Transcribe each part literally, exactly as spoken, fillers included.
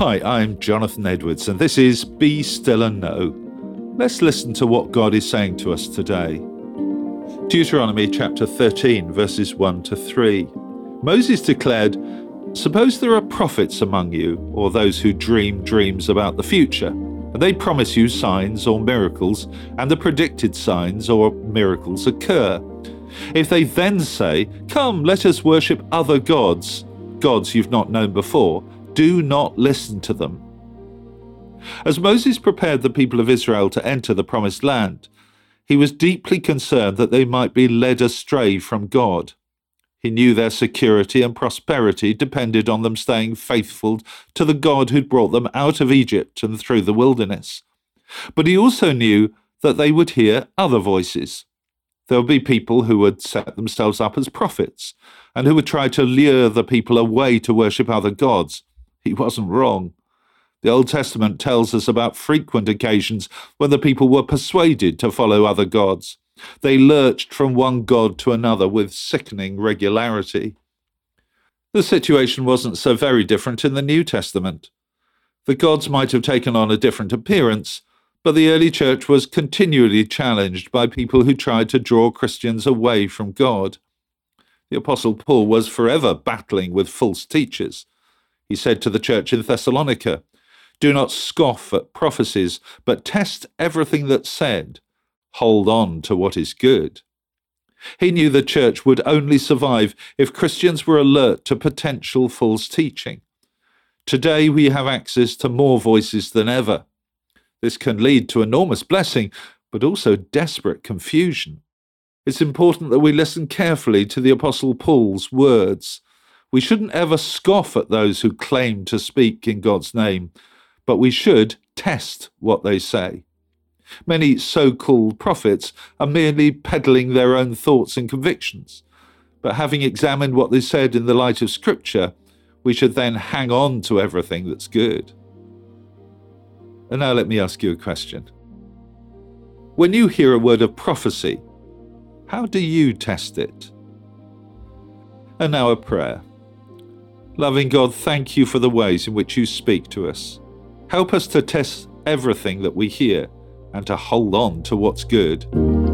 Hi, I'm Jonathan Edwards, and this is Be Still and Know. Let's listen to what God is saying to us today. Deuteronomy chapter thirteen, verses one to three. Moses declared, "Suppose there are prophets among you, or those who dream dreams about the future, and they promise you signs or miracles, and the predicted signs or miracles occur. If they then say, 'Come, let us worship other gods,' gods you've not known before, do not listen to them." As Moses prepared the people of Israel to enter the promised land, he was deeply concerned that they might be led astray from God. He knew their security and prosperity depended on them staying faithful to the God who'd brought them out of Egypt and through the wilderness. But he also knew that they would hear other voices. There would be people who would set themselves up as prophets and who would try to lure the people away to worship other gods. He wasn't wrong. The Old Testament tells us about frequent occasions when the people were persuaded to follow other gods. They lurched from one god to another with sickening regularity. The situation wasn't so very different in the New Testament. The gods might have taken on a different appearance, but the early church was continually challenged by people who tried to draw Christians away from God. The Apostle Paul was forever battling with false teachers. He said to the church in Thessalonica, "Do not scoff at prophecies, but test everything that's said. Hold on to what is good." He knew the church would only survive if Christians were alert to potential false teaching. Today we have access to more voices than ever. This can lead to enormous blessing, but also desperate confusion. It's important that we listen carefully to the Apostle Paul's words. We shouldn't ever scoff at those who claim to speak in God's name, but we should test what they say. Many so-called prophets are merely peddling their own thoughts and convictions, but having examined what they said in the light of Scripture, we should then hang on to everything that's good. And now let me ask you a question. When you hear a word of prophecy, how do you test it? And now a prayer. Loving God, thank you for the ways in which you speak to us. Help us to test everything that we hear and to hold on to what's good.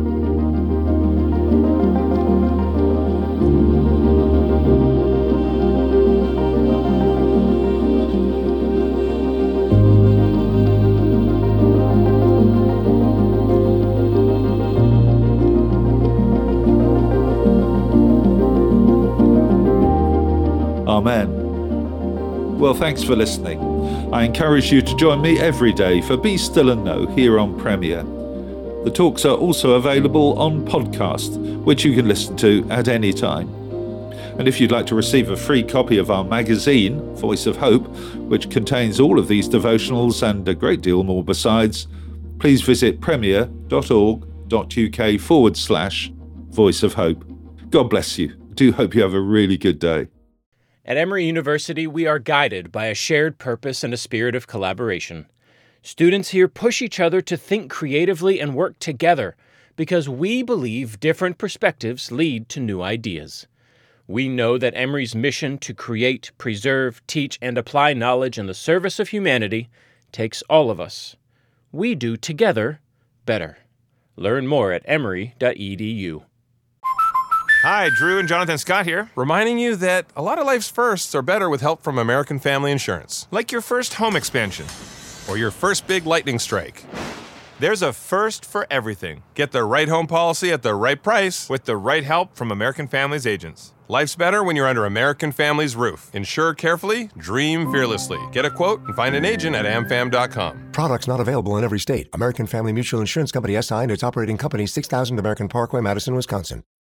Amen. Well, thanks for listening. I encourage you to join me every day for Be Still and Know here on Premier. The talks are also available on podcast, which you can listen to at any time. And if you'd like to receive a free copy of our magazine, Voice of Hope, which contains all of these devotionals and a great deal more besides, please visit premier.org.uk forward slash Voice of Hope. God bless you. I do hope you have a really good day. At Emory University, we are guided by a shared purpose and a spirit of collaboration. Students here push each other to think creatively and work together because we believe different perspectives lead to new ideas. We know that Emory's mission to create, preserve, teach, and apply knowledge in the service of humanity takes all of us. We do together better. Learn more at emory dot e d u. Hi, Drew and Jonathan Scott here, reminding you that a lot of life's firsts are better with help from American Family Insurance. Like your first home expansion, or your first big lightning strike. There's a first for everything. Get the right home policy at the right price with the right help from American Family's agents. Life's better when you're under American Family's roof. Insure carefully, dream fearlessly. Get a quote and find an agent at am fam dot com. Products not available in every state. American Family Mutual Insurance Company S I and its operating company, six thousand American Parkway, Madison, Wisconsin.